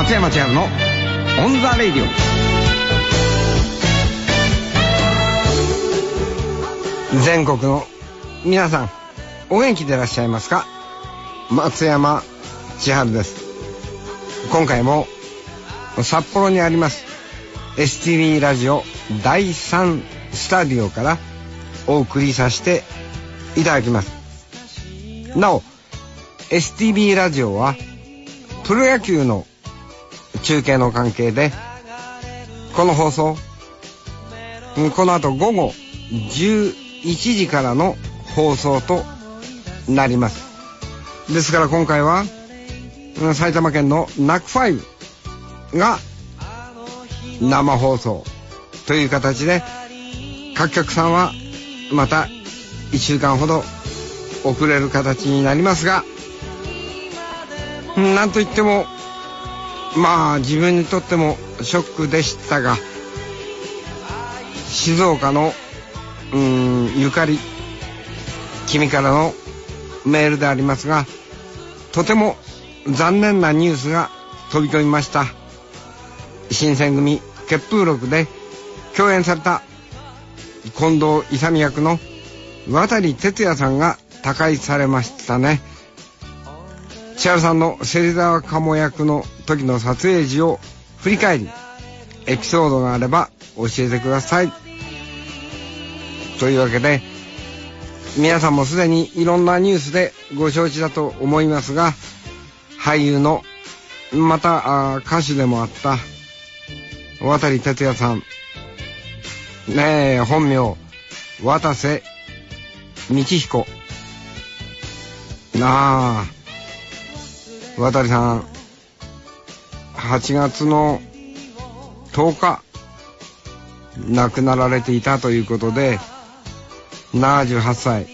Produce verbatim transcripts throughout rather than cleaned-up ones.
松山千春のオンザレディオ。全国の皆さん、お元気でいらっしゃいますか？松山千春です。今回も札幌にあります エスティービー ラジオだいさんスタジオからお送りさせていただきます。なお エスティービー ラジオはプロ野球の中継の関係で、この放送この後午後じゅういちじからの放送となります。ですから今回は埼玉県のナックファイブが生放送という形で、各局さんはまたいっしゅうかんほど遅れる形になりますが、なんといってもまあ自分にとってもショックでしたが、静岡のうーんゆかり君からのメールでありますが、とても残念なニュースが飛び込みました。新選組血風録で共演された近藤勇役の渡哲也さんが他界されましたね。千春さんの芹沢鴨役の時の撮影時を振り返り、エピソードがあれば教えてください。というわけで、皆さんもすでにいろんなニュースでご承知だと思いますが、俳優のまた歌手でもあった渡哲也さんねえ、本名渡瀬道彦なあ、渡さんはちがつのとおか亡くなられていたということで、ななじゅうはっさい、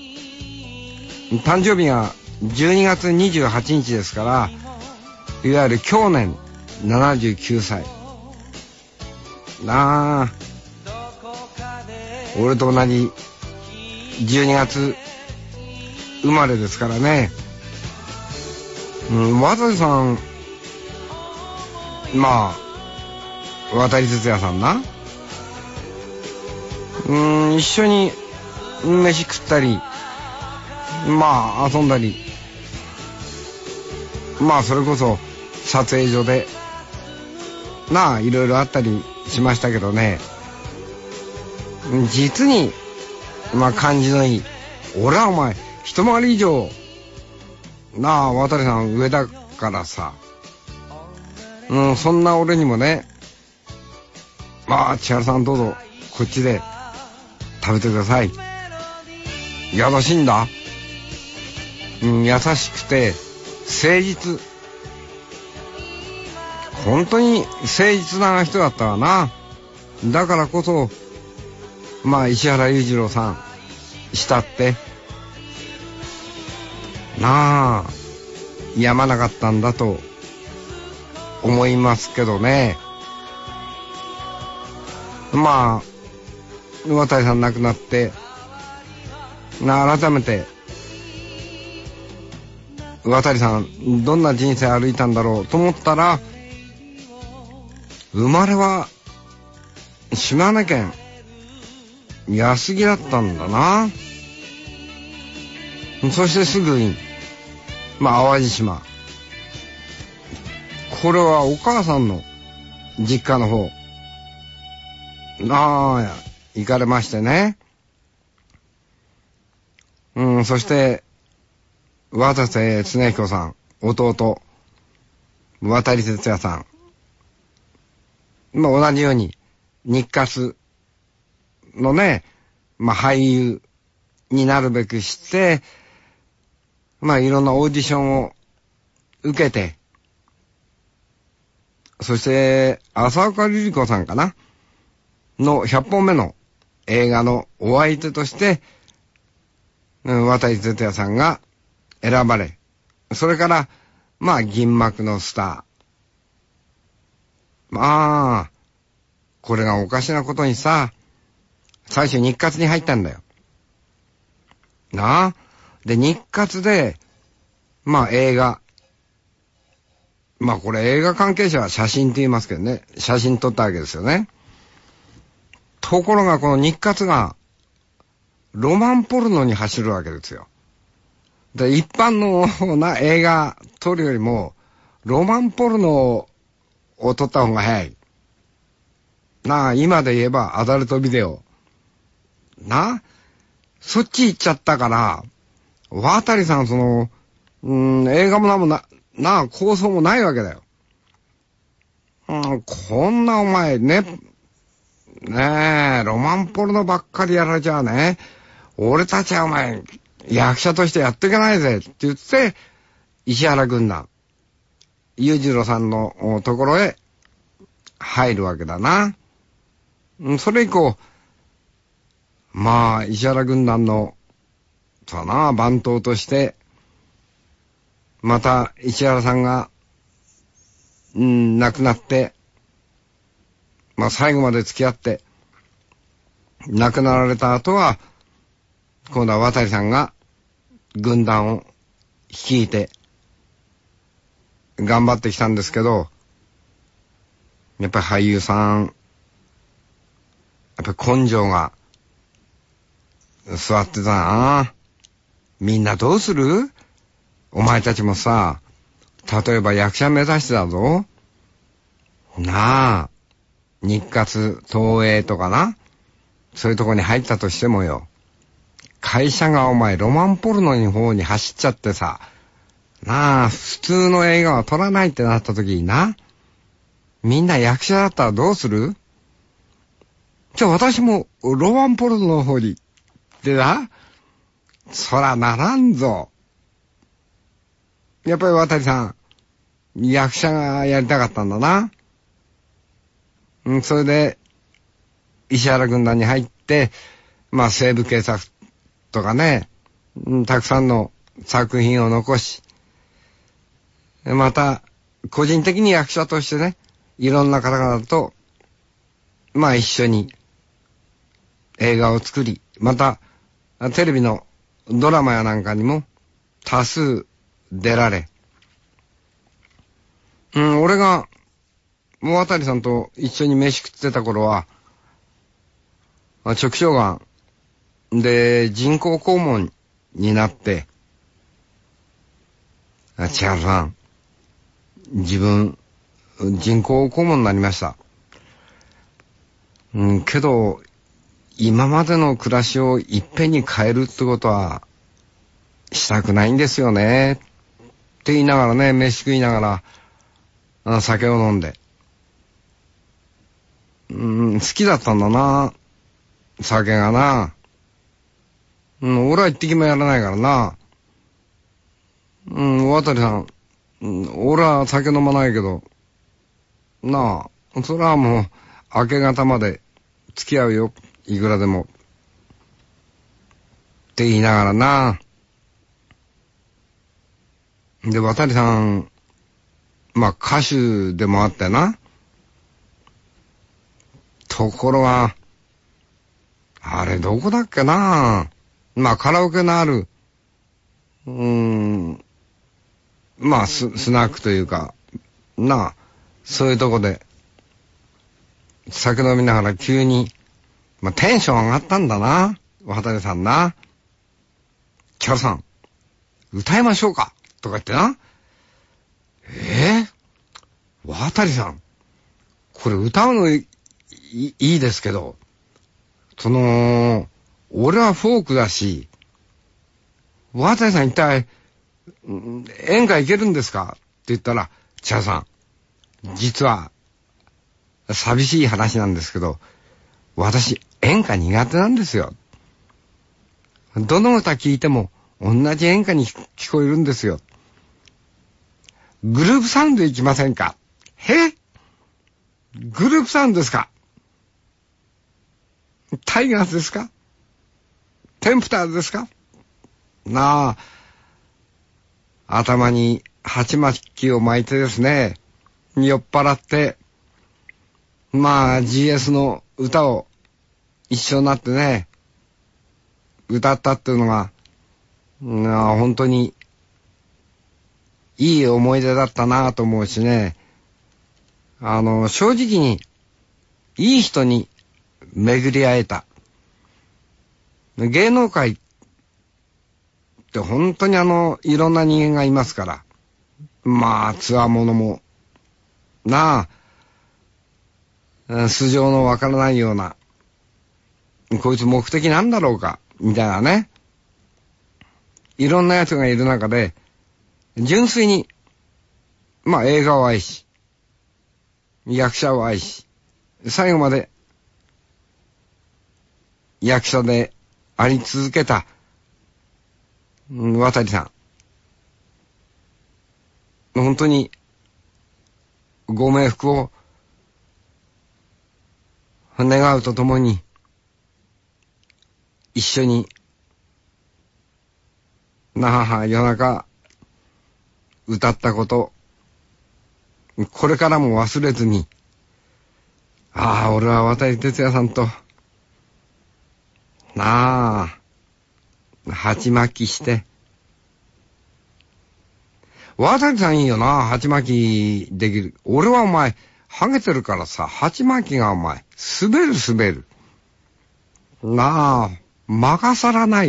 誕生日がじゅうにがつにじゅうはちにちですから、いわゆる去年ななじゅうきゅうさいなあ、俺と同じじゅうにがつ生まれですからね。うん、渡さん、まあ渡哲也さんな、うん、一緒に飯食ったり、まあ遊んだり、まあそれこそ撮影所でなあいろいろあったりしましたけどね、実にまあ感じのいい、俺はお前一回り以上なあ渡さん上だからさ、うん、そんな俺にもね、まあ千春さんどうぞこっちで食べてください。よろしいんだ。うん、優しくて誠実、本当に誠実な人だったわな。だからこそまあ石原裕次郎さん慕ってなあやまなかったんだと思いますけどね。まあ渡さん亡くなってな、改めて渡さんどんな人生歩いたんだろうと思ったら、生まれは島根県安来だったんだな。そしてすぐにまあ淡路島、これはお母さんの実家の方ああ行かれましてね。うん、そして渡瀬恒彦さん、弟渡哲也さん、まあ同じように日活のね、まあ俳優になるべくして、まあいろんなオーディションを受けて、そして浅岡瑠璃子さんかなのひゃっぽんめの映画のお相手として、うん、渡哲也さんが選ばれ、それからまあ銀幕のスター、まあこれがおかしなことにさ、最初日活に入ったんだよなあ。で日活でまあ映画まあこれ映画関係者は写真って言いますけどね、写真撮ったわけですよね。ところがこの日活がロマンポルノに走るわけですよ。で、一般のな映画撮るよりもロマンポルノを撮った方が早い。なあ、今で言えばアダルトビデオ。なあ、そっち行っちゃったから、渡さんその、うーん、映画もなんもな、なあ、構想もないわけだよ。うん、こんなお前ね、ねえ、ロマンポルノばっかりやられちゃうね。俺たちはお前、役者としてやっていけないぜって言って、石原軍団、裕次郎さんのところへ入るわけだな。それ以降、まあ、石原軍団の、そうな、番頭として、また石原さんが、うん、亡くなって、まあ最後まで付き合って、亡くなられた後は、今度は渡さんが軍団を率いて、頑張ってきたんですけど、やっぱり俳優さん、やっぱり根性が、座ってたな。みんなどうする？お前たちもさ、例えば役者目指してたぞ。なあ、日活、東映とかな。そういうとこに入ったとしてもよ。会社がお前ロマンポルノの方に走っちゃってさ、なあ、普通の映画は撮らないってなった時にな。みんな役者だったらどうする？じゃあ私もロマンポルノの方に、でな、そらならんぞ。やっぱり渡さん、役者がやりたかったんだな。うん、それで、石原軍団に入って、まあ西部警察とかね、うん、たくさんの作品を残し、また、個人的に役者としてね、いろんな方々と、まあ一緒に映画を作り、また、テレビのドラマやなんかにも多数出られ、うん、俺が、もう渡さんと一緒に飯食ってた頃は、直腸がんで人工肛門になって、あ、千原さん、自分、人工肛門になりました。うん、けど、今までの暮らしをいっぺんに変えるってことは、したくないんですよね。って言いながらね、飯食いながら、酒を飲んで。うん、好きだったんだな。酒がな。うん、俺は一滴もやらないからな。うん、渡さん、うん、俺は酒飲まないけど、なあ、それはもう、明け方まで付き合うよ。いくらでも。って言いながらな。で、渡さん、まあ歌手でもあってな。ところが、あれどこだっけな。まあカラオケのある、うーん、まあス、スナックというか、なあ、そういうとこで、酒飲みながら急に、まあテンション上がったんだな。渡さんな。キャラさん、歌いましょうかとか言ってな。えぇ、ー、渡さん、これ歌うのい い, いいですけど、その、俺はフォークだし、渡さん一体、演歌いけるんですかって言ったら、千原さん、実は、寂しい話なんですけど、私、演歌苦手なんですよ。どの歌聴いても、同じ演歌に聞こえるんですよ。グループサウンド行きませんか？へ？グループサウンドですか？タイガースですか？テンプターズですか？なあ、頭に鉢巻きを巻いてですね、酔っ払って、まあ ジーエス の歌を一緒になってね、歌ったっていうのが、なあ、本当にいい思い出だったなと思うしね。あの、正直に、いい人に巡り会えた。芸能界って本当にあの、いろんな人間がいますから。まあ、ツアーものも、なあ、素性のわからないような、こいつ目的なんだろうか、みたいなね。いろんな奴がいる中で、純粋に、まあ映画を愛し、役者を愛し、最後まで役者であり続けた、うん、渡さん。本当に、ご冥福を願うとともに、一緒に、なはは夜中、歌ったこと、これからも忘れずに、ああ、俺は渡哲也さんと、なあ、鉢巻きして、渡さんいいよな、鉢巻きできる。俺はお前、ハゲてるからさ、鉢巻きがお前、滑る滑る。なあ、まかさらない。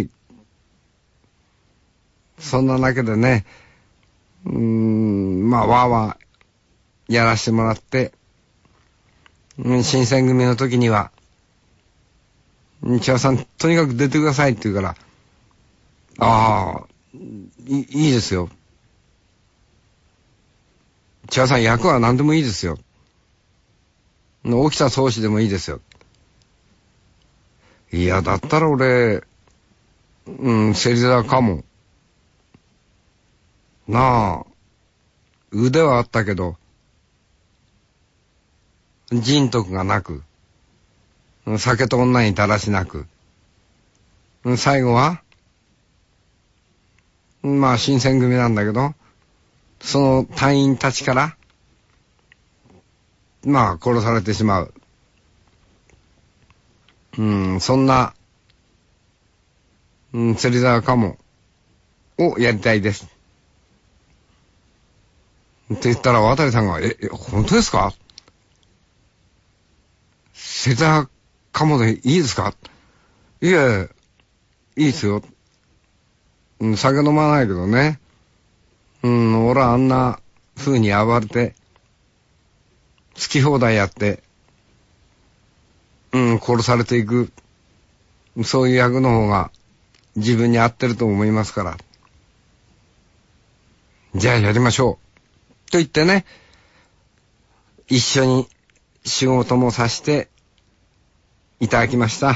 そんなだけでね、うーん、まあ、わーわーやらしてもらって、うん、新選組の時には、千葉さん、とにかく出てくださいって言うから、ああ、い, いいですよ。千葉さん、役は何でもいいですよ。沖田総司でもいいですよ。いや、だったら俺、うん、芹沢かも。なあ、腕はあったけど、人徳がなく、酒と女にだらしなく、最後は、まあ新選組なんだけど、その隊員たちから、まあ殺されてしまう。うん、そんな、うん、芹沢かも、をやりたいです。って言ったら渡さんが、え、え本当ですか？芹沢かもでいいですか？いや、いいですよ。うん、酒飲まないけどね。うん、俺はあんな風に暴れて、好き放題やって、うん、殺されていく、そういう役の方が自分に合ってると思いますから。じゃあやりましょう。と言ってね、一緒に仕事もさせていただきました。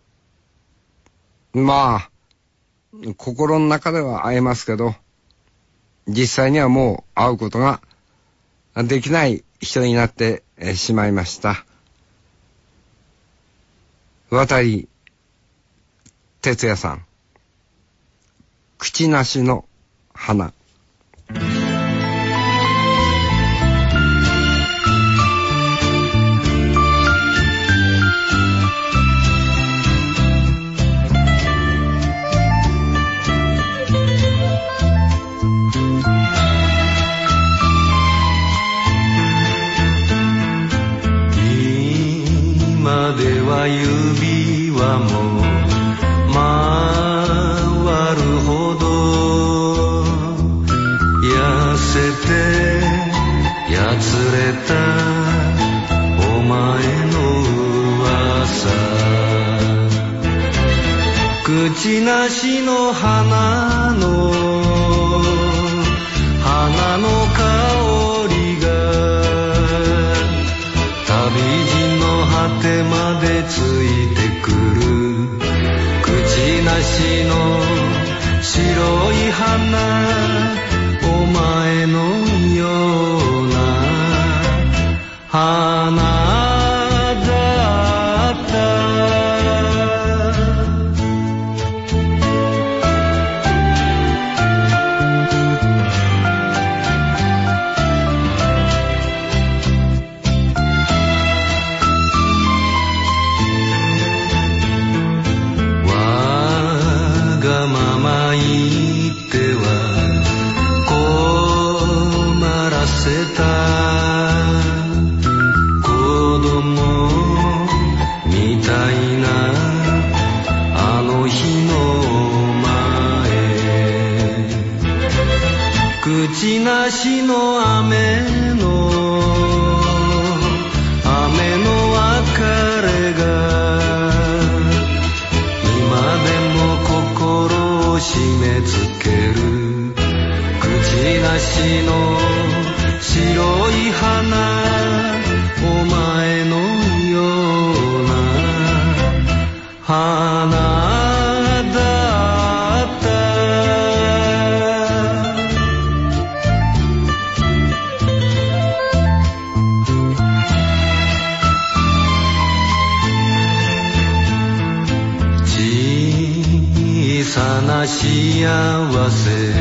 まあ、心の中では会えますけど、実際にはもう会うことができない人になってしまいました。渡哲也さん、口なしの花。 今では指輪も回るほど痩せてやつれたお前の噂、口なしの花の花の香りが旅路の果てまでついてくる、口なしの白い花、お前のような花だった。わがまま言ってはなしの雨の雨の別れが今でも心を締め付ける口なしの白い花お前のような花幸せ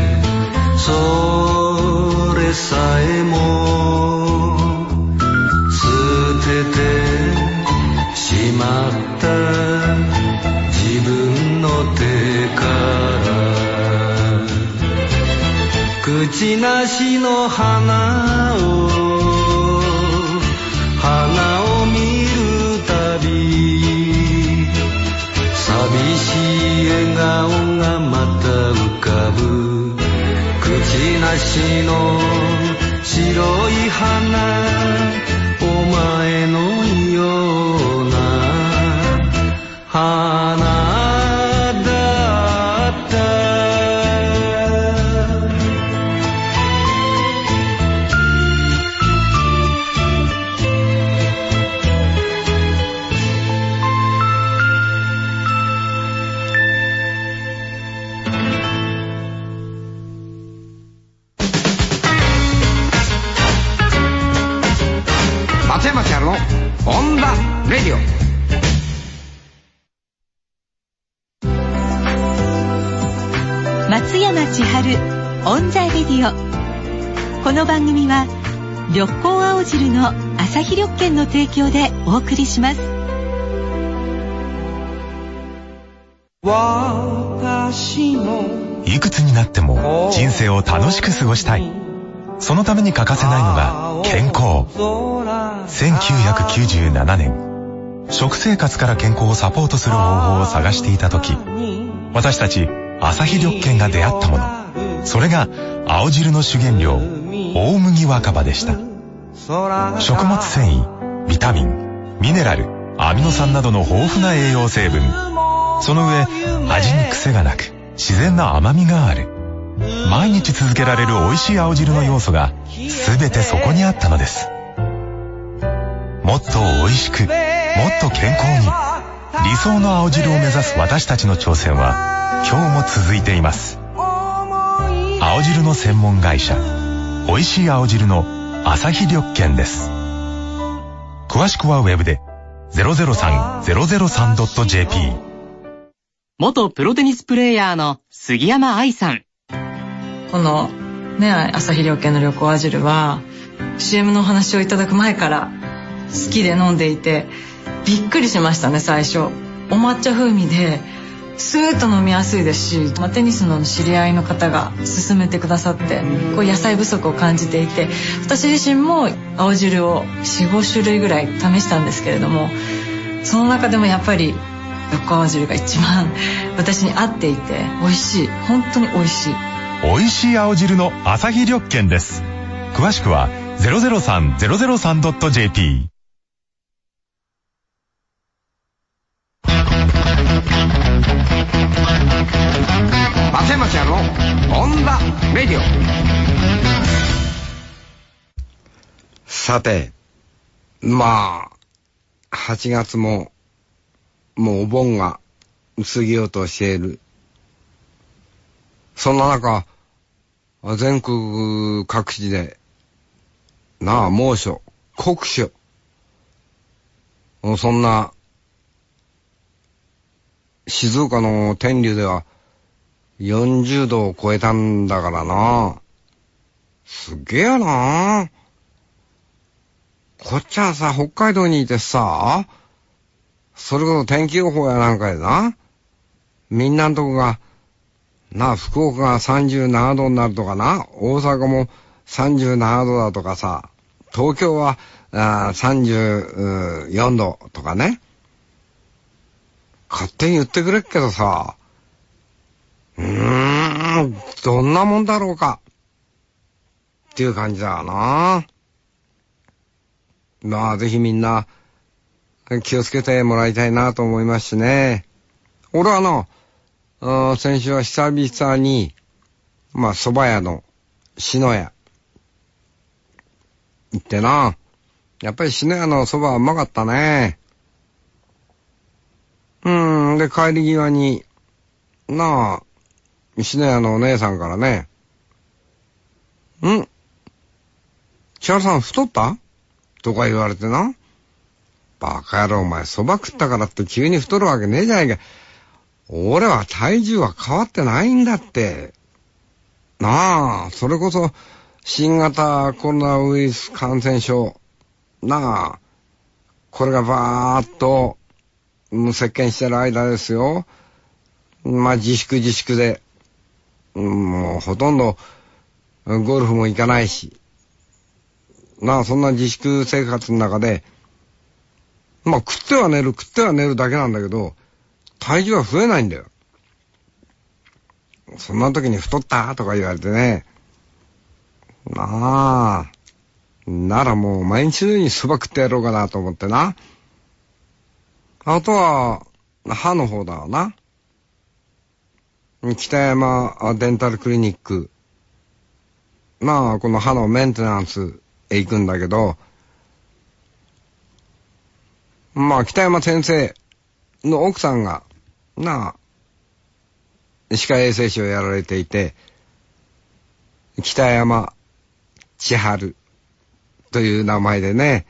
それさえも捨ててしまった自分の手から口なしの花を花を見るたび寂しい笑顔がまた浮かぶ口なしの白い花お前のような花だった松山千春のオンダレディオ。 松山千春オンザレディオ。この番組は緑光青汁の朝日緑券の提供でお送りします。 いくつになっても人生を楽しく過ごしたい。そのために欠かせないのが健康。せんきゅうひゃくきゅうじゅうななねん、食生活から健康をサポートする方法を探していた時、私たち朝日緑券が出会ったもの、それが青汁の主原料大麦若葉でした。食物繊維、ビタミン、ミネラル、アミノ酸などの豊富な栄養成分、その上味に癖がなく自然な甘みがある。毎日続けられる美味しい青汁の要素が全てそこにあったのです。もっと美味しく、もっと健康に、理想の青汁を目指す私たちの挑戦は今日も続いています。青汁の専門会社、美味しい青汁の朝日緑券です。詳しくはウェブで ゼロゼロさんゼロゼロさんドットジェーピー。 元プロテニスプレーヤーの杉山愛さん。 このね、朝日緑券の緑光青汁は シーエム のお話をいただく前から好きで飲んでいて、びっくりしましたね。最初お抹茶風味でスーッと飲みやすいですし、テニスの知り合いの方が勧めてくださって、こう野菜不足を感じていて、私自身も青汁を よん,ご 種類ぐらい試したんですけれども、その中でもやっぱり緑光青汁が一番私に合っていて美味しい。本当に美味しい。 美味しい青汁の朝日緑券です。詳しくは ゼロゼロさんゼロゼロさんドットジェーピー。 松山千春のオンダレディオ。さて、まあはちがつももうお盆が過ぎようとしている。そんな中、全国各地でなあ猛暑、酷暑、そんな静岡の天竜ではよんじゅうどを超えたんだからな。すげえな。こっちはさ、北海道にいてさ、それこそ天気予報やなんかでな、みんなのとこがなあ、福岡がさんじゅうななどになるとかな、大阪もさんじゅうななどだとかさ、東京はあさんじゅうよんどとかね、勝手に言ってくれっけどさ、うーん、どんなもんだろうか。 っていう感じだな。まあぜひみんな気をつけてもらいたいなと思いますしね。俺はな、あ先週は久々にまあ蕎麦屋の篠屋行ってな、やっぱり篠屋の蕎麦はうまかったね。うーん、で帰り際になあ篠屋のお姉さんからね、ん千春さん太ったとか言われてな、バカ野郎お前蕎麦食ったからって急に太るわけねえじゃないか。俺は体重は変わってないんだって。なあ、それこそ新型コロナウイルス感染症なあ、これがバーッと席巻してる間ですよ。まあ自粛自粛で、もうほとんどゴルフも行かないし、なあそんな自粛生活の中で、まあ食っては寝る食っては寝るだけなんだけど、体重は増えないんだよ。そんな時に太ったとか言われてね、なあならもう毎日のように蕎麦食ってやろうかなと思ってな。あとは歯の方だわな。北山デンタルクリニック、まあこの歯のメンテナンスへ行くんだけど、まあ北山先生の奥さんがなあ歯科衛生士をやられていて、北山千春という名前でね、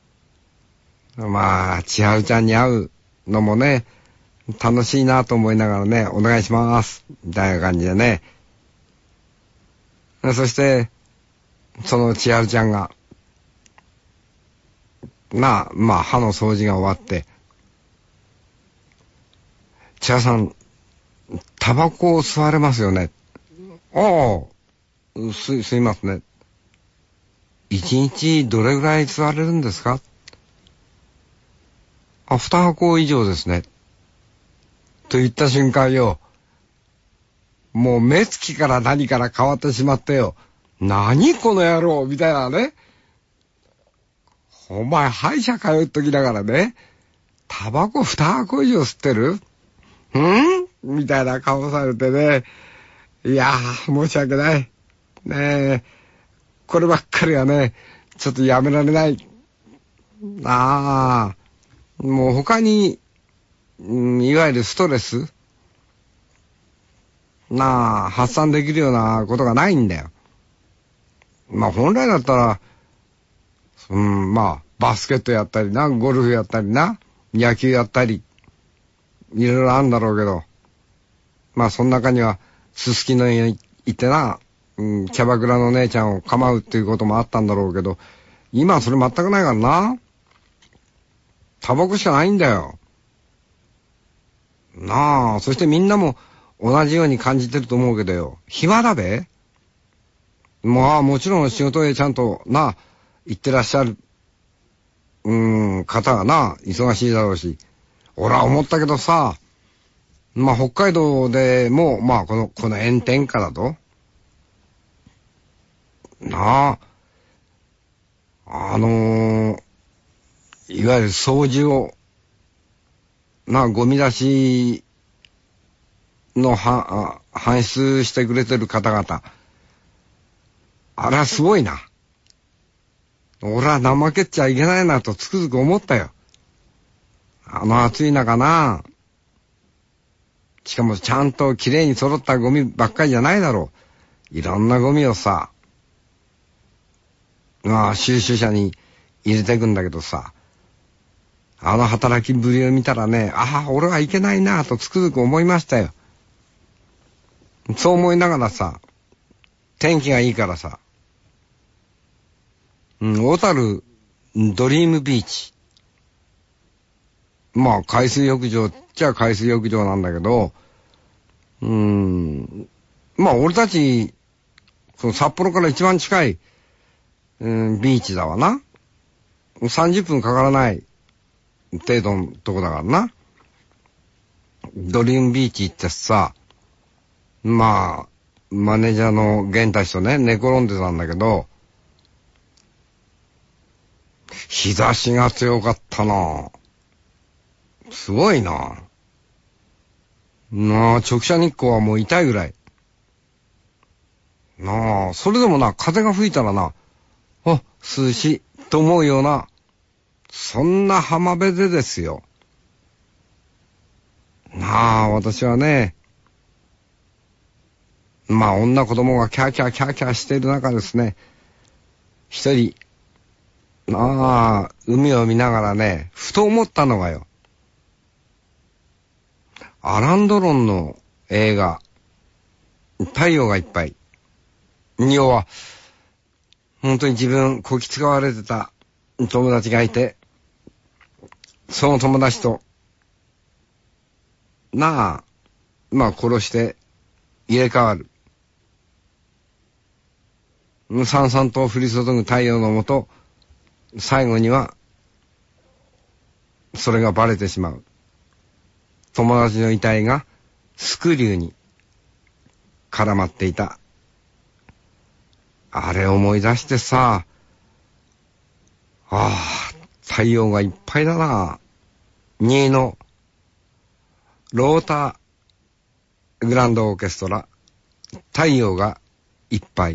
まあ千春ちゃんに会うのもね楽しいなと思いながらね、お願いしますみたいな感じでね。そしてその千春ちゃんがなあまあ歯の掃除が終わって、千春さんタバコを吸われますよね。ああ吸、吸いますね。一日どれぐらい吸われるんですか。あ、二箱以上ですね。と言った瞬間よ、もう目つきから何から変わってしまってよ。何この野郎みたいなね。お前歯医者通うときだからね、タバコ二箱以上吸ってるんみたいな顔されてね。いやー申し訳ないねえ、こればっかりはねちょっとやめられない。ああもう他に、うん、いわゆるストレスなあ発散できるようなことがないんだよ。まあ本来だったら、うん、まあバスケットやったりな、ゴルフやったりな、野球やったりいろいろあるんだろうけど、まあその中にはすすきの家に行ってな、うん、キャバクラの姉ちゃんを構うっていうこともあったんだろうけど、今はそれ全くないからな。タバコしかないんだよ。なあ、そしてみんなも同じように感じてると思うけどよ、暇だべ。まあもちろん仕事へちゃんとな行ってらっしゃるうん方がな忙しいだろうし、俺は思ったけどさ、まあ北海道でもまあこのこの炎天下だとなあ、あのー、いわゆる掃除をなゴミ出しのは搬出してくれてる方々、あれはすごいな。俺は怠けっちゃいけないなとつくづく思ったよ。あの暑い中な、しかもちゃんときれいに揃ったゴミばっかりじゃないだろう。いろんなゴミをさ、まあ収集車に入れていくんだけどさ、あの働きぶりを見たらね、ああ俺はいけないなとつくづく思いましたよ。そう思いながらさ、天気がいいからさ、うん、小樽ドリームビーチ、まあ海水浴場っちゃ海水浴場なんだけど、うーん、まあ俺たちその札幌から一番近い、うん、ビーチだわな。さんじゅっぷんかからない程度のとこだからな。ドリームビーチ行ってさ、まあマネージャーの源太氏とね寝転んでたんだけど、 日差しが強かったな。すごいな。なあ、直射日光はもう痛いぐらい。なあ、それでもな、風が吹いたらな、あ、涼しいと思うような、そんな浜辺でですよ。なあ、私はね、まあ女子供がキャーキャーキャーキャーしている中ですね、一人、なあ、海を見ながらね、ふと思ったのがよ、アラン・ドロンの映画、太陽がいっぱい。要は、本当に自分、こき使われてた友達がいて、その友達と、なあ、まあ殺して入れ替わる。さんさんと降り注ぐ太陽のもと、最後には、それがバレてしまう。友達の遺体がスクリューに絡まっていた。あれ思い出してさ、ああ、太陽がいっぱいだな。にのローターグランドオーケストラ、太陽がいっぱい。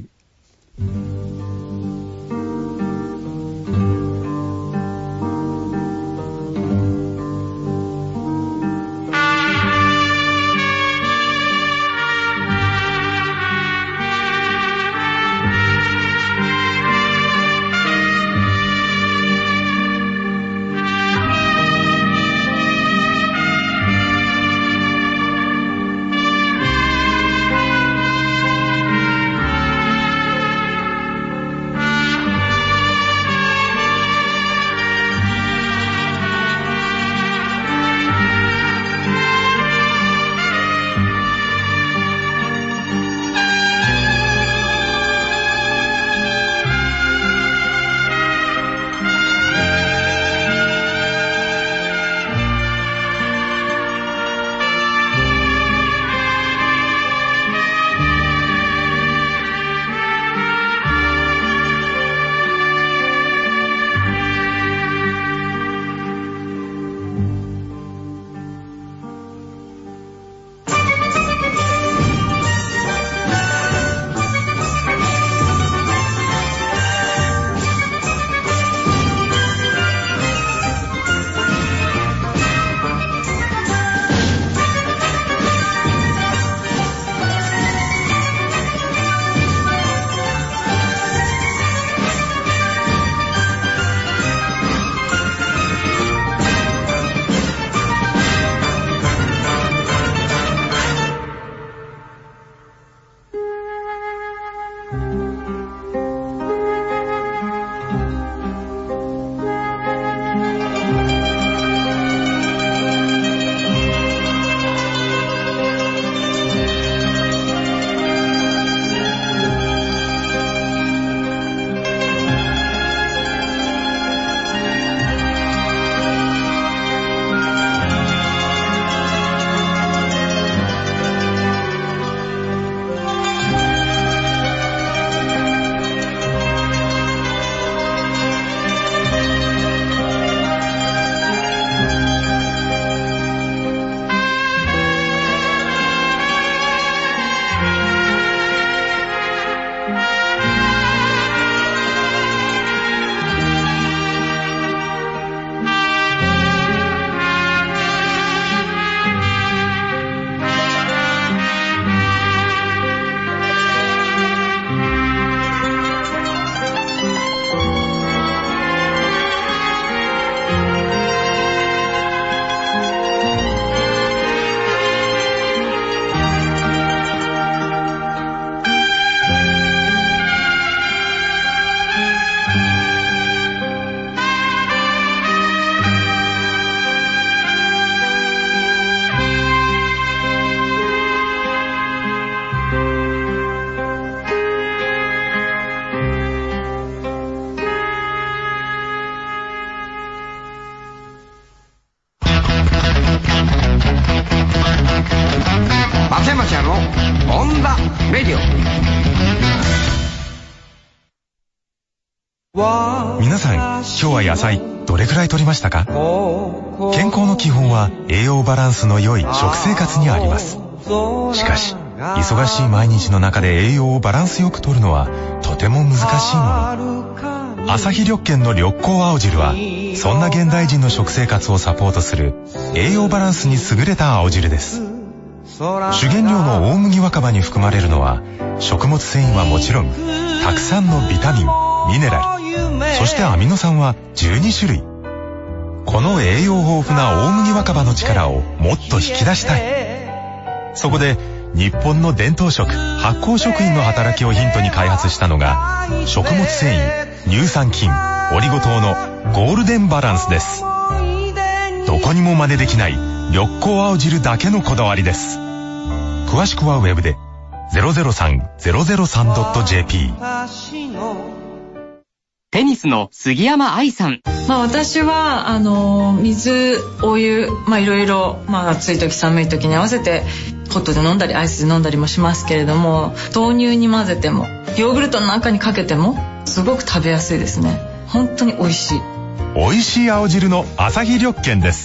皆さん、今日は野菜どれくらい摂りましたか？健康の基本は栄養バランスの良い食生活にあります。しかし、忙しい毎日の中で栄養をバランスよく摂るのはとても難しいもの。アサヒ緑健の緑光青汁は、そんな現代人の食生活をサポートする栄養バランスに優れた青汁です。主原料の大麦若葉に含まれるのは、食物繊維はもちろん、たくさんのビタミン、ミネラル、そしてアミノ酸はじゅうにしゅるい。この栄養豊富な大麦若葉の力をもっと引き出したい。そこで、日本の伝統食、発酵食品の働きをヒントに開発したのが、食物繊維、乳酸菌、オリゴ糖のゴールデンバランスです。どこにも真似できない緑光青汁だけのこだわりです。詳しくはウェブで ゼロゼロさん ゼロゼロさん ドット ジェーピー。 テニスの杉山愛さん。 まあ私はあの水、お湯、まあいろいろ、まあ暑い時寒い時に合わせてホットで飲んだりアイスで飲んだりもしますけれども、豆乳に混ぜてもヨーグルトの中にかけてもすごく食べやすいですね。本当に美味しい。 美味しい青汁のアサヒ緑健です。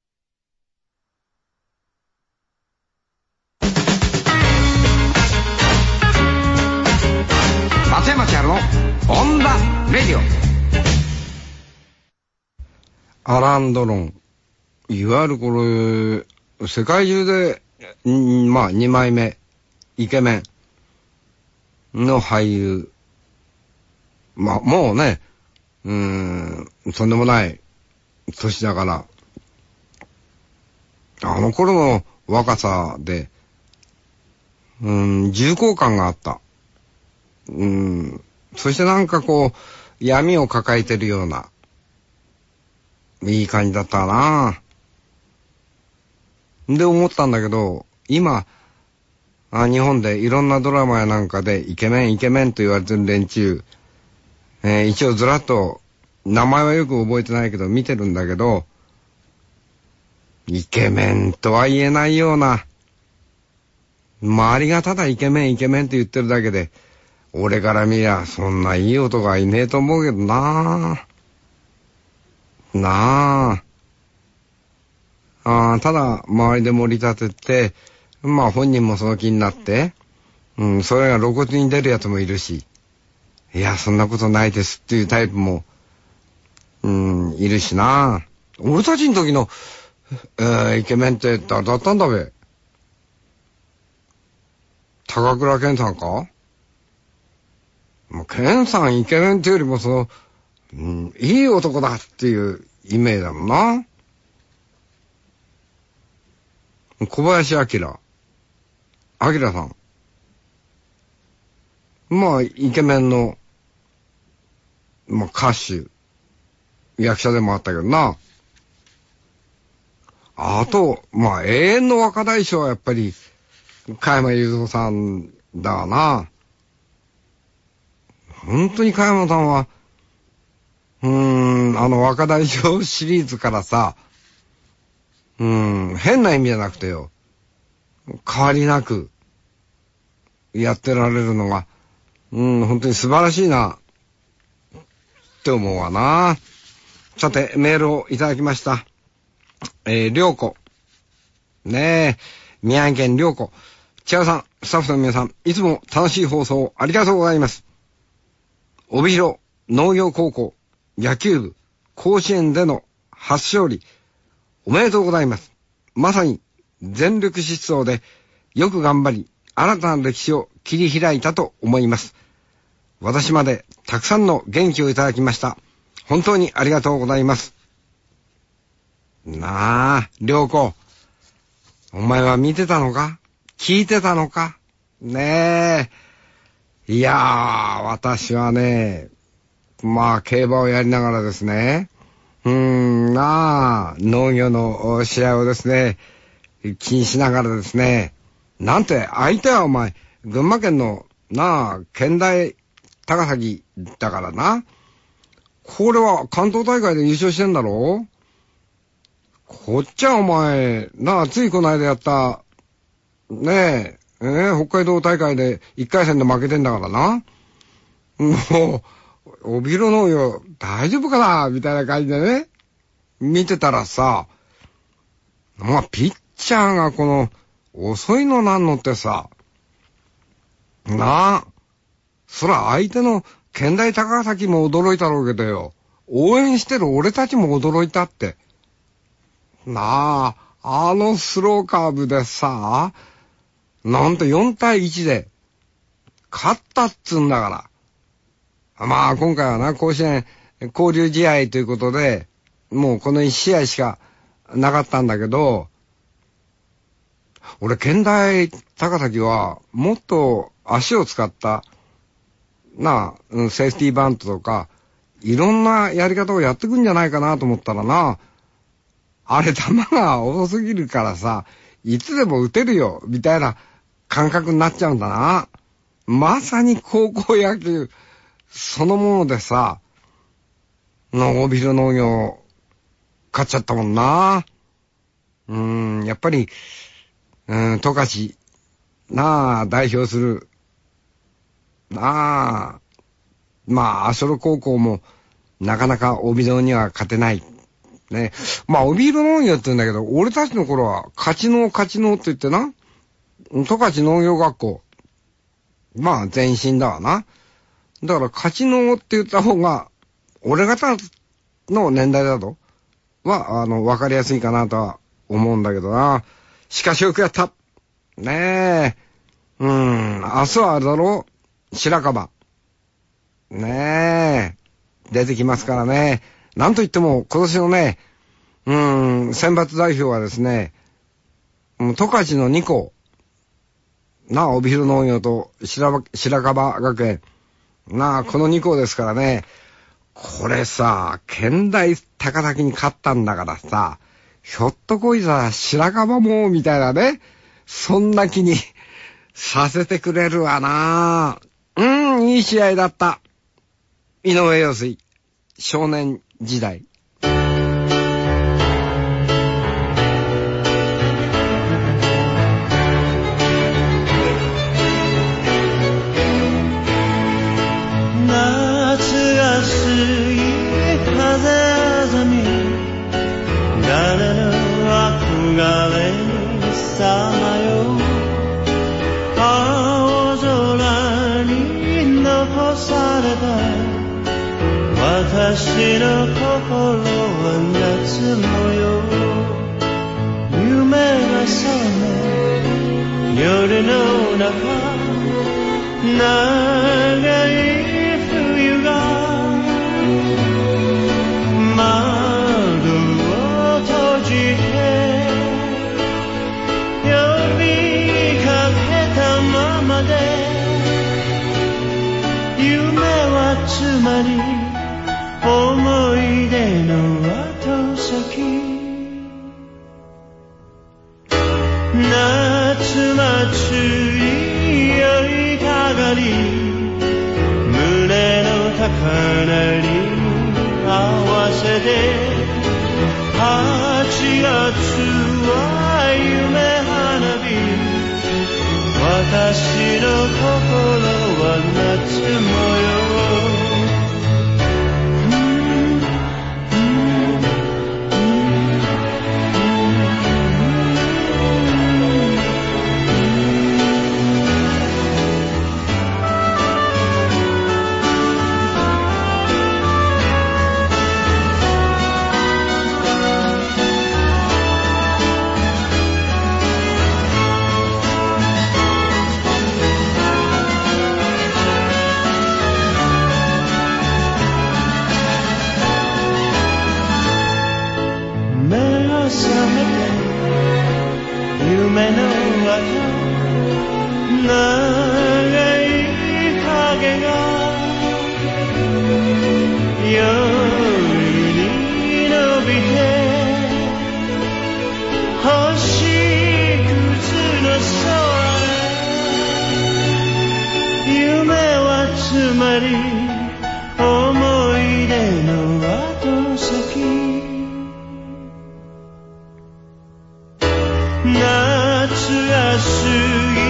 松山千春のオンダレディオ。アラン・ドロン、いわゆるこれ世界中でんまあにまいめイケメンの俳優、まあもうね、うーんとんでもない年だから、あの頃の若さでうーん重厚感があった。うん、そしてなんかこう闇を抱えてるようないい感じだったなぁ。で思ったんだけど、今あ日本でいろんなドラマやなんかでイケメンイケメンと言われてる連中、えー、一応ずらっと名前はよく覚えてないけど見てるんだけど、イケメンとは言えないような、周りがただイケメンイケメンって言ってるだけで、俺から見りゃそんないい男はいねえと思うけどなぁ。なあ。あただ周りで盛り立てて、まあ本人もその気になって、うん、それが露骨に出るやつもいるし、いやそんなことないですっていうタイプも、うん、いるしな。俺たちの時の、えー、イケメンって誰だったんだべ。高倉健さんか？もう健さんイケメンっていうよりもその、うん、いい男だっていうイメージだもんな。小林明、明さん。まあイケメンの、まあ歌手、役者でもあったけどな。あと、まあ永遠の若大将はやっぱり加山雄三さんだわな。本当に加山さんは、うーん、あの若大将シリーズからさ、うーん、変な意味じゃなくてよ、変わりなくやってられるのが、うん、本当に素晴らしいなって思うわな。さて、メールをいただきました。えー、りょうこ。ねえ、宮城県りょうこ。千葉さん、スタッフの皆さん、いつも楽しい放送ありがとうございます。帯広農業高校野球部甲子園での初勝利おめでとうございます。まさに全力疾走でよく頑張り新たな歴史を切り開いたと思います。私までたくさんの元気をいただきました。本当にありがとうございます。なあ、良子、お前は見てたのか？聞いてたのか？ねえ。いやー、私はね、まあ競馬をやりながらですね、うーん、なあ、農業の試合をですね、気にしながらですね、なんて相手はお前、群馬県のなあ、県大高崎だからな。これは関東大会で優勝してんだろ？こっちはお前、なあ、ついこの間やった、ねえ、えー、北海道大会で一回戦で負けてんだからな。もう、 帯広農業大丈夫かなみたいな感じでね、見てたらさ、まあ、ピッチャーがこの、遅いのなんのってさ、なあ、そら相手の健大高崎も驚いたろうけどよ、応援してる俺たちも驚いたって。なあ、あのスローカーブでさ、なんとよんたいいちで、勝ったっつうんだから。まあ今回はな、甲子園交流試合ということで、もうこのいち試合しかなかったんだけど、俺、健大高崎はもっと足を使った、なあ、セーフティーバントとか、いろんなやり方をやってくんじゃないかなと思ったらな、あれ球が多すぎるからさ、いつでも打てるよ、みたいな感覚になっちゃうんだな。まさに高校野球そのものでさ、の帯広農業勝っちゃったもんな。うーん、やっぱり、うん、十勝、なあ、代表する、なあ、まあ、阿蘇高校も、なかなか帯広には勝てない。ね。まあ、帯広農業って言うんだけど、俺たちの頃は、勝ち農勝ち農って言ってな、十勝農業学校。まあ、前身だわな。だから、勝ち農って言った方が、俺方の年代だと、は、あの、わかりやすいかなとは思うんだけどな。しかしよくやった。ねえ。うん、明日はあれだろう、白樺。ねえ。出てきますからね。なんといっても、今年のね、うん、選抜代表はですね、十勝のに校。なあ、帯広農業と白樺学園。なあ、このに校ですからね。これさ、健大高崎に勝ったんだからさ、ひょっとこいざ白樺も、みたいなね。そんな気にさせてくれるわな。うん、いい試合だった。井上陽水、少年時代。 夏が過ぎ風あざみ誰の憧れさまよ青空に残された私の心は夏模様夢が覚め夜の中長い冬が窓を閉じて呼びかけたままで夢はつまり思い出の後先夏祭り酔いかがり胸の高鳴り合わせてはちがつは夢花火私の心は夏模様夢の後長い影が夜に伸びて星屑の空夢はつまり思い出の後先夏が過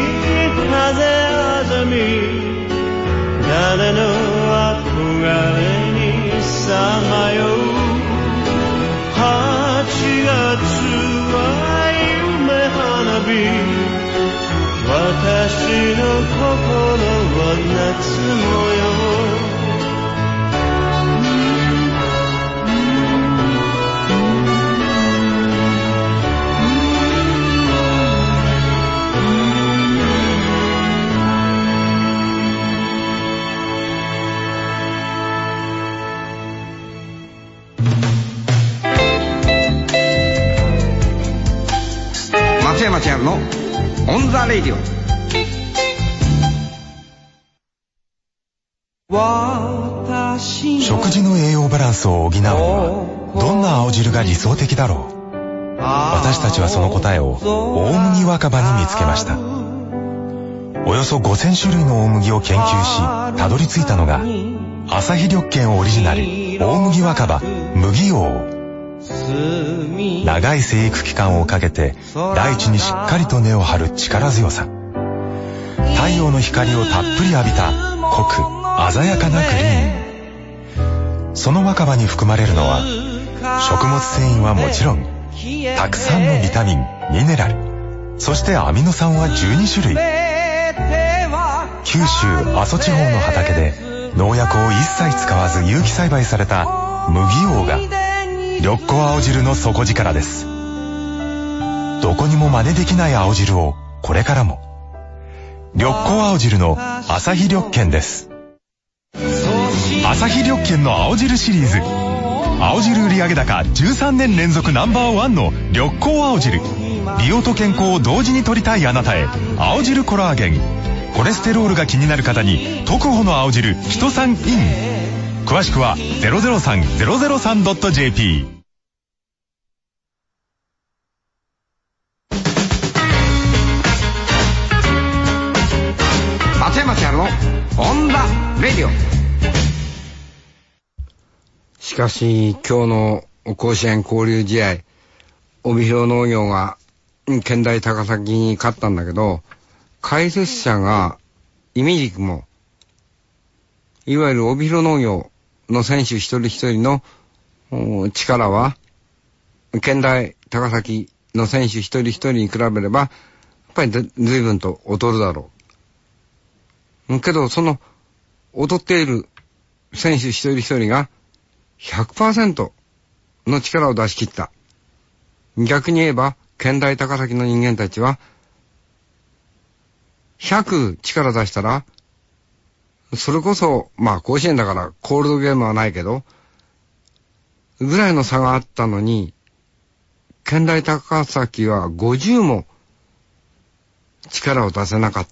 ぎ風あざみ誰の憧れさまよはちがつは夢花火私の心は夏模様松山千春のオンザレイディオ。 食事の栄養バランスを補うにはどんな青汁が理想的だろう。私たちはその答えを大麦若葉に見つけました。およそごせん種類の大麦を研究したどり着いたのが朝日緑健オリジナル大麦若葉麦王。長い生育期間をかけて大地にしっかりと根を張る力強さ、太陽の光をたっぷり浴びた濃く鮮やかなグリーン。その若葉に含まれるのは食物繊維はもちろんたくさんのビタミン、ミネラル、そしてアミノ酸はじゅうに種類。九州阿蘇地方の畑で農薬を一切使わず有機栽培された麦王が緑黄青汁の底力です。どこにも真似できない青汁をこれからも。緑黄青汁の朝日緑健です。朝日緑健の青汁シリーズ。青汁売上高じゅうさんねん連続ナンバーワンの緑黄青汁。美容と健康を同時に取りたいあなたへ、青汁コラーゲン。コレステロールが気になる方に特保の青汁ヒトサンイン。詳しくは ゼロゼロさん ゼロゼロさん ドット ジェーピー。 松山千春のオンザレディオ。しかし今日の甲子園交流試合、帯広農業が県大高崎に勝ったんだけど、解説者がイミジクもいわゆる帯広農業の選手一人一人の力は県大高崎の選手一人一人に比べればやっぱり随分と劣るだろう。けどその劣っている選手一人一人が ひゃくパーセント の力を出し切った。逆に言えば県大高崎の人間たちはひゃく力出したらそれこそまあ甲子園だからコールドゲームはないけどぐらいの差があったのに、県大高崎はごじゅうも力を出せなかった。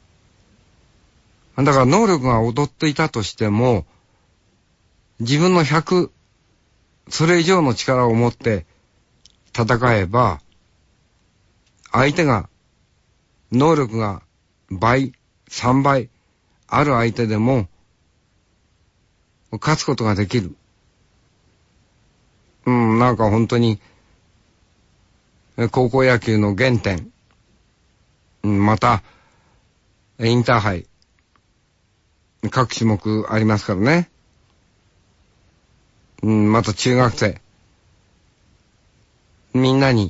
だから能力が劣っていたとしても自分のひゃくそれ以上の力を持って戦えば相手が能力が倍さんばいある相手でも勝つことができる。うん、なんか本当に高校野球の原点、うん、またインターハイ各種目ありますからね。うん、また中学生みんなに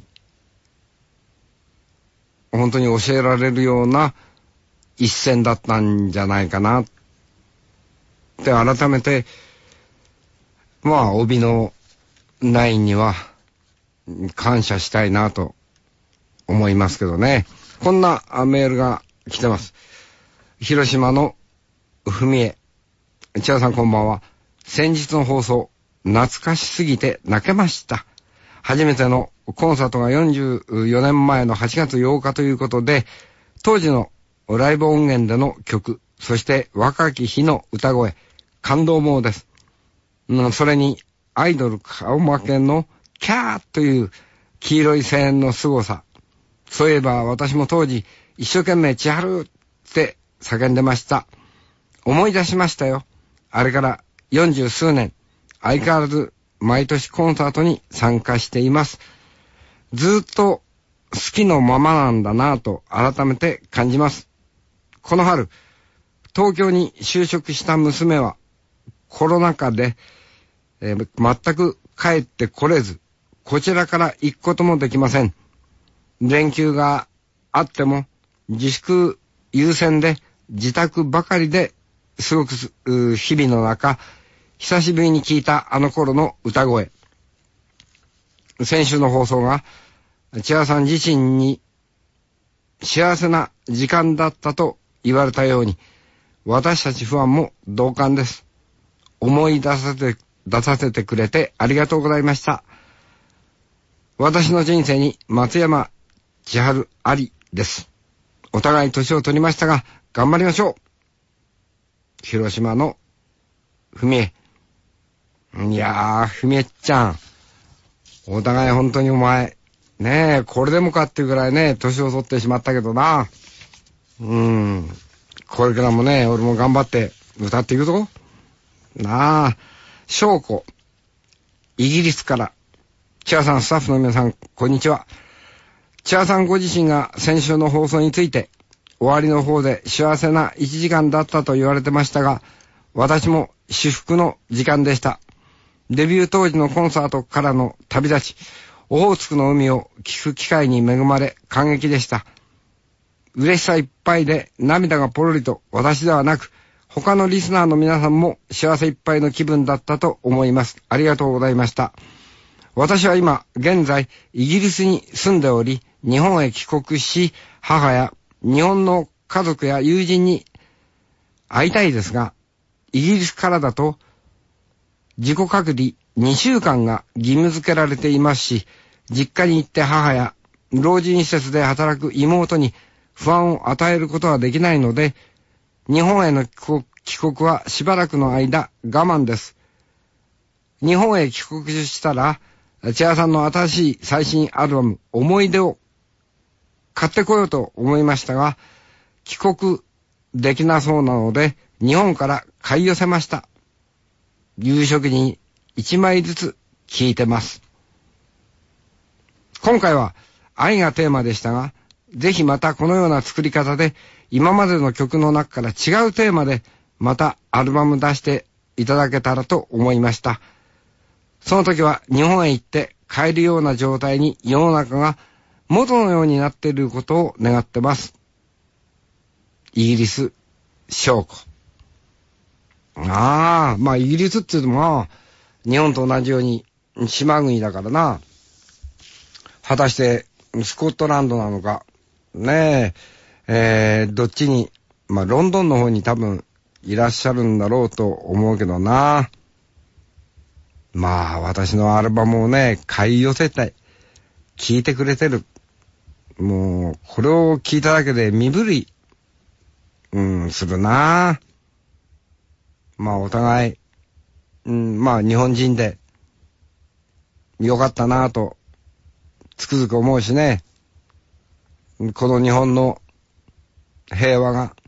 本当に教えられるような一戦だったんじゃないかなって改めてまあ帯のナインには感謝したいなと思いますけどね。こんなメールが来てます。広島のふみえ。千葉さんこんばんは。先日の放送懐かしすぎて泣けました。初めてのコンサートがよんじゅうよねんまえのはちがつようかということで、当時のライブ音源での曲、そして若き日の歌声、感動もです。うん、それにアイドル顔負けのキャーという黄色い声援の凄さ。そういえば私も当時一生懸命千春って叫んでました。思い出しましたよ。あれからよんじゅうすうねん、相変わらず毎年コンサートに参加しています。ずっと好きのままなんだなぁと改めて感じます。この春、東京に就職した娘はコロナ禍でえー、全く帰ってこれず、こちらから行くこともできません。連休があっても自粛優先で自宅ばかりで過ごす日々の中、久しぶりに聞いたあの頃の歌声。先週の放送が千葉さん自身に幸せな時間だったと言われたように、私たちファンも同感です。思い出させて、出させてくれてありがとうございました。私の人生に松山千春ありです。お互い年を取りましたが、頑張りましょう。広島のふみえ。いやー、ふみえちゃん。お互い本当にお前、ねえ、これでもかっていうぐらいね、年を取ってしまったけどな。うーん。これからもね、俺も頑張って歌っていくぞ。なあ、翔子。イギリスから。千葉さん、スタッフの皆さん、こんにちは。千葉さんご自身が先週の放送について、終わりの方で幸せないちじかんだったと言われてましたが、私も至福の時間でした。デビュー当時のコンサートからの旅立ち、オホーツクの海を聞く機会に恵まれ感激でした。嬉しさいっぱいで涙がポロリと、私ではなく他のリスナーの皆さんも幸せいっぱいの気分だったと思います。ありがとうございました。私は今現在イギリスに住んでおり、日本へ帰国し、母や日本の家族や友人に会いたいですが、イギリスからだと自己隔離にしゅうかんが義務付けられていますし、実家に行って母や老人施設で働く妹に不安を与えることはできないので、日本への帰国はしばらくの間我慢です。日本へ帰国したら、千葉さんの新しい最新アルバム、思い出を買ってこようと思いましたが、帰国できなそうなので、日本から買い寄せました。夕食にいちまいずつ聴いてます。今回は愛がテーマでしたが、ぜひまたこのような作り方で、今までの曲の中から違うテーマで、またアルバム出していただけたらと思いました。その時は日本へ行って買えるような状態に世の中が元のようになっていることを願ってます。イギリス、翔子。ああ、まあイギリスっていうのも、日本と同じように島国だからな。果たしてスコットランドなのか、ねえ、えー、どっちに、まあロンドンの方に多分いらっしゃるんだろうと思うけどな。まあ私のアルバムをね、買い寄せて聴いてくれてる。もうこれを聞いただけで身震い、うん、するな。まあお互い、うん、まあ日本人でよかったなぁとつくづく思うしね。この日本の平和が、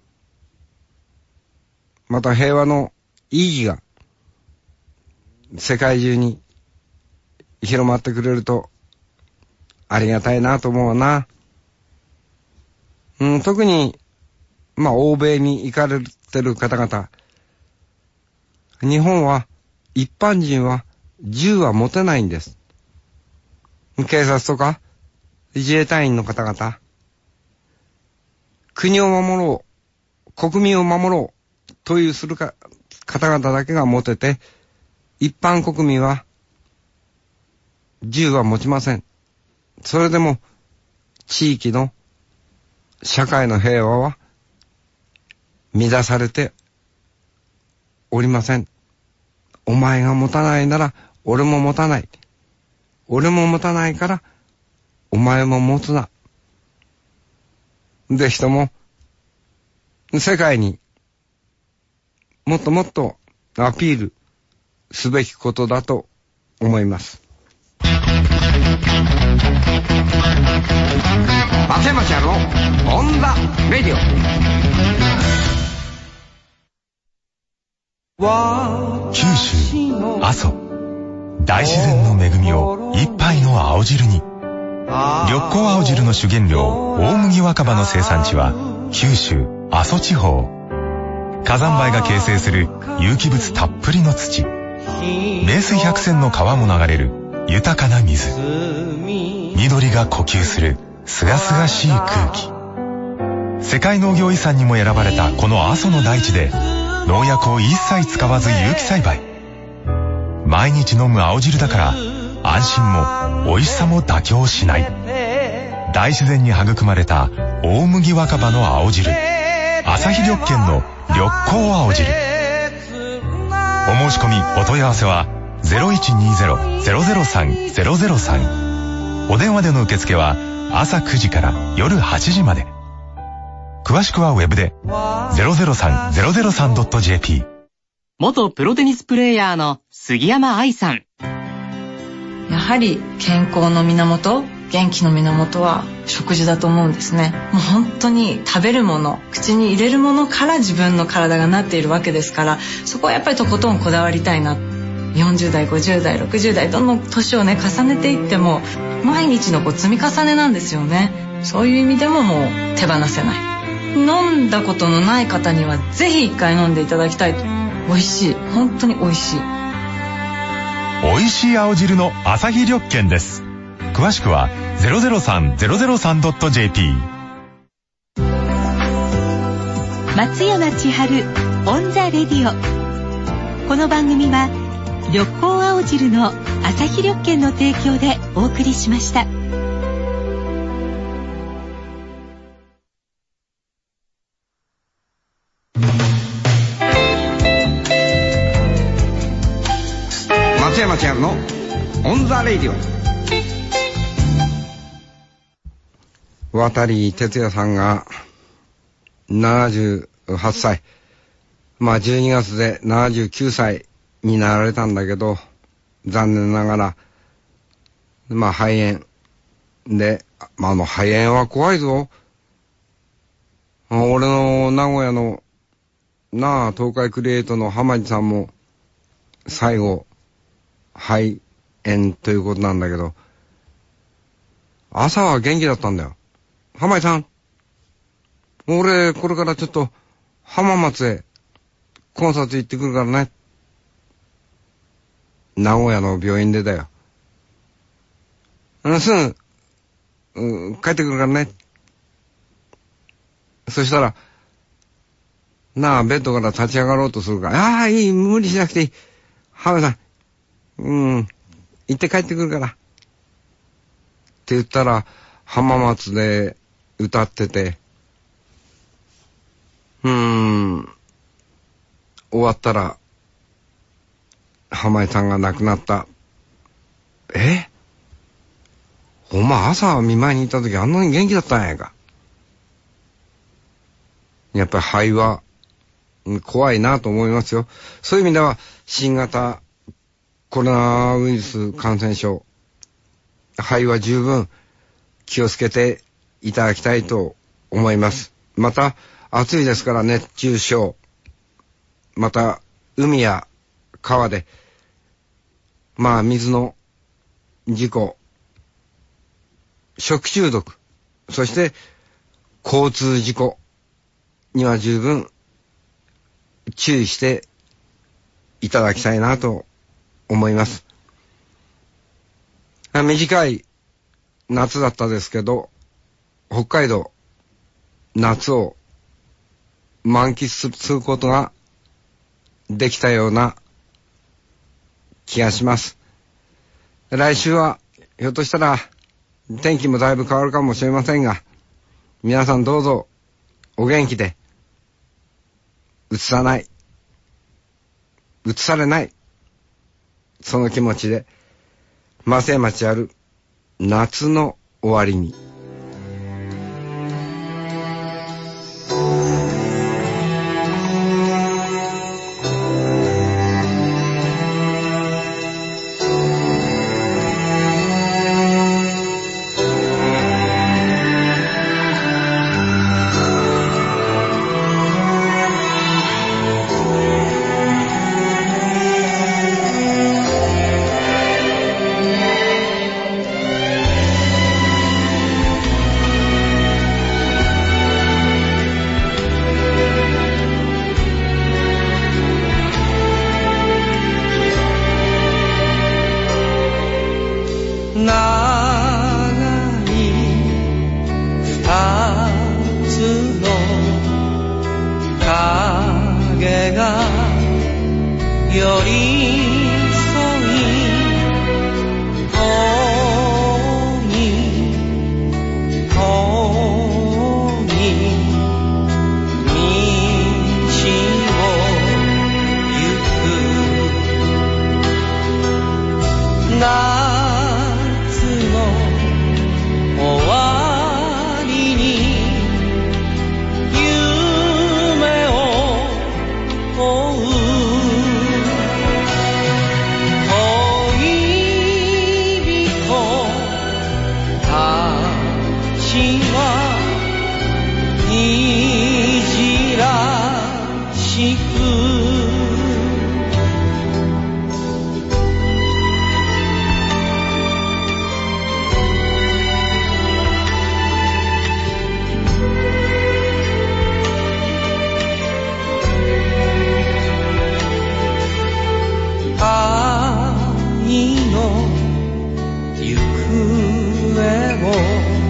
また平和の意義が世界中に広まってくれるとありがたいなと思うな。うん、特にまあ欧米に行かれてる方々、日本は一般人は銃は持てないんです。警察とか自衛隊員の方々、国を守ろう、国民を守ろうというするか方々だけが持てて、一般国民は銃は持ちません。それでも地域の社会の平和は乱されておりません。お前が持たないなら俺も持たない。俺も持たないからお前も持つな。で、人も世界にもっともっとアピールすべきことだと思います。松山千春のオンザレディオ。九州阿蘇、大自然の恵みを一杯の青汁に。緑光青汁の主原料大麦若葉の生産地は九州阿蘇地方。火山灰が形成する有機物たっぷりの土、 名水百選の川も流れる豊かな水、緑が呼吸するすがすがしい空気。世界農業遺産にも選ばれたこの阿蘇の大地で農薬を一切使わず有機栽培。毎日飲む青汁だから安心も美味しさも妥協しない。大自然に育まれた大麦若葉の青汁、朝日緑見の緑光青汁。お申し込みお問い合わせは ゼロいちにゼロ ゼロゼロさん ゼロゼロさん。お電話での受付は朝くじから夜はちじまで。詳しくはウェブで ゼロゼロさん ゼロゼロさん ドット ジェーピー。 元プロテニスプレーヤーの杉山愛さん。 やはり健康の源、元気の源は食事だと思うんですね。もう本当に食べるもの、口に入れるものから自分の体がなっているわけですから、そこはやっぱりとことんこだわりたいな。よんじゅう代、ごじゅう代、ろくじゅう代、どんどん年をね重ねていっても毎日のこう積み重ねなんですよね。そういう意味でももう手放せない。飲んだことのない方にはぜひ一回飲んでいただきたい。美味しい、本当に美味しい。 美味しい青汁の朝日緑見です。詳しくは ゼロゼロさん ゼロゼロさん ドット ジェーピー。 松山千春オンザレディオ。この番組は緑光青汁の朝日緑見の提供でお送りしました。 松山千春のオンザレディオ。渡哲也さんがななじゅうはっさい、まあじゅうにがつでななじゅうきゅうさいになられたんだけど、残念ながらまあ肺炎で、まあ、あの肺炎は怖いぞ。俺の名古屋のなあ東海クリエイトの浜地さんも最後肺炎ということなんだけど、朝は元気だったんだよ。浜地さん、俺これからちょっと浜松へコンサート行ってくるからね。名古屋の病院でだよ。すぐ、うん、帰ってくるからね。そしたら、なあ、ベッドから立ち上がろうとするから、ああ、いい、無理しなくていい。浜田さん、うん、行って帰ってくるから。って言ったら、浜松で歌ってて、うーん、終わったら、浜井さんが亡くなった。え？お前朝見舞いに行った時あんなに元気だったんやか。やっぱり肺は怖いなと思いますよ。そういう意味では新型コロナウイルス感染症、肺は十分気をつけていただきたいと思います。また暑いですから熱中症、また海や川でまあ水の事故、食中毒、そして交通事故には十分注意していただきたいなと思います。短い夏だったですけど、北海道夏を満喫することができたような気がします。来週はひょっとしたら天気もだいぶ変わるかもしれませんが、皆さんどうぞお元気で、うつさない、うつされない、その気持ちで松山千春夏の終わりに。 寄り添い遠い遠い道を行く夏の終わりに夢を追う恋人たちはいじらしく愛の行方を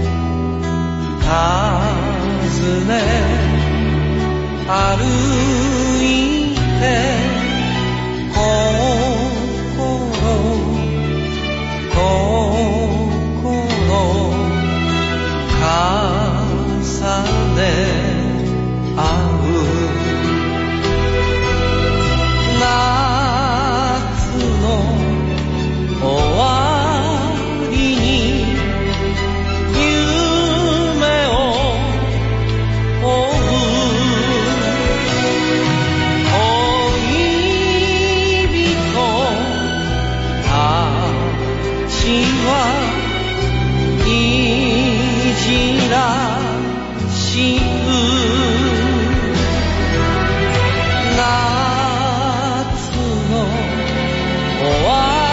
尋ね歩いて心心重ね合う終わりに夢を追う恋人たちはいじらしく夏の終わり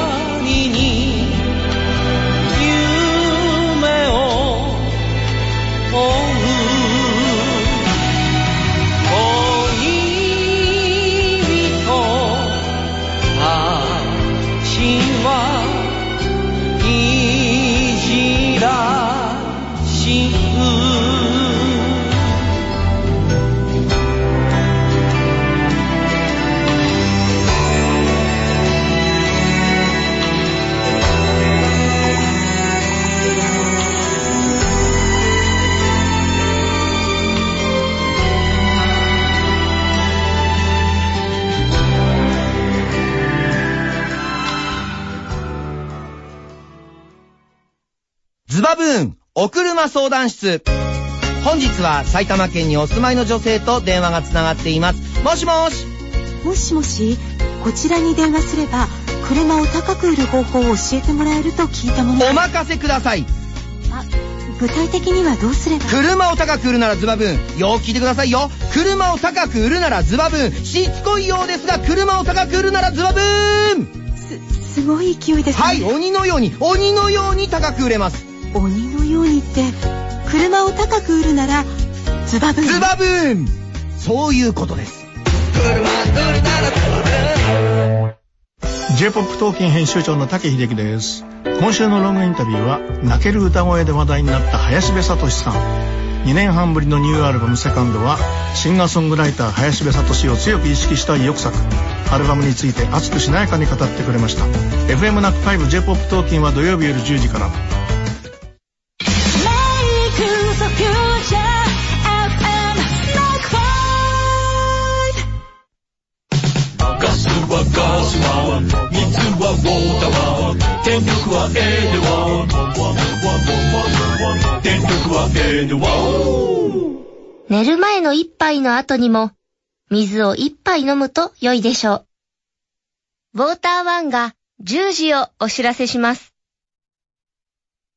ズバブーンお車相談室。本日は埼玉県にお住まいの女性と電話がつながっています。もしもし。 もしもし、こちらに電話すれば車を高く売る方法を教えてもらえると聞いたもの。 お任せください。 あ、具体的にはどうすれば。 車を高く売るならズバブーン。よー聞いてくださいよ。車を高く売るならズバブーン。しつこいようですが車を高く売るならズバブーン。 す、すごい勢いですね。 はい、鬼のように鬼のように高く売れます。 鬼のようにって車を高く売るならズバブーン。 ズバブーン、そういうことです。車売るならズバブーン。 ジェイポップ トーキン編集長の武秀樹です。今週のロングインタビューは泣ける歌声で話題になった林部聡さん。にねんはんぶりのニューアルバムセカンドはシンガーソングライター林部聡を強く意識した意欲作。アルバムについて熱くしなやかに語ってくれました。 エフエム ナックファイブ ジェイポップ トーキンは土曜日夜じゅうじから。 ガスはガスは水はウォーターは電力はエレは電力はエレは。 寝る前の一杯の後にも水を一杯飲むと良いでしょう。ウォーターワンがじゅうじをお知らせします。